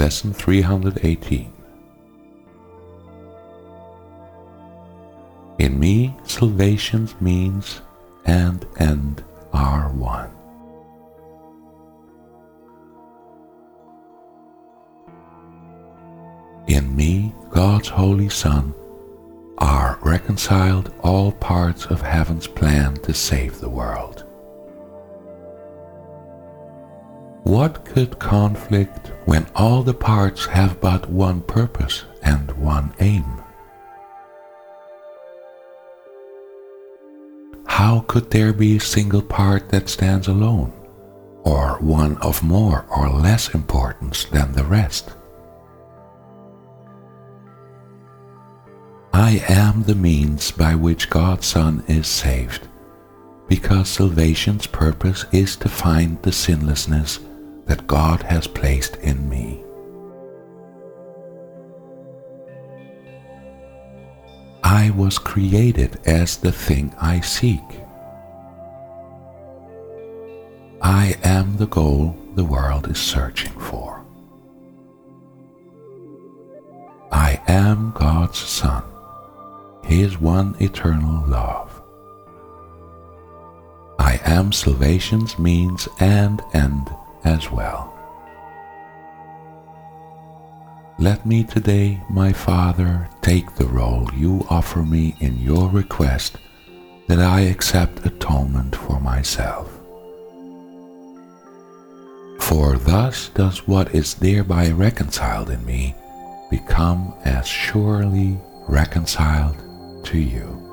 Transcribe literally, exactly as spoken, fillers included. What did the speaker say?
Lesson three hundred eighteen. In me, salvation's means and end are one. In me, God's Holy Son, are reconciled all parts of heaven's plan to save the world. What could conflict when all the parts have but one purpose and one aim? How could there be a single part that stands alone, or one of more or less importance than the rest? I am the means by which God's Son is saved, because salvation's purpose is to find the sinlessness that God has placed in me. I was created as the thing I seek. I am the goal the world is searching for. I am God's Son, His one eternal love. I am salvation's means and end as well. Let me today, my Father, take the role you offer me in your request that I accept atonement for myself. For thus does what is thereby reconciled in me become as surely reconciled to you.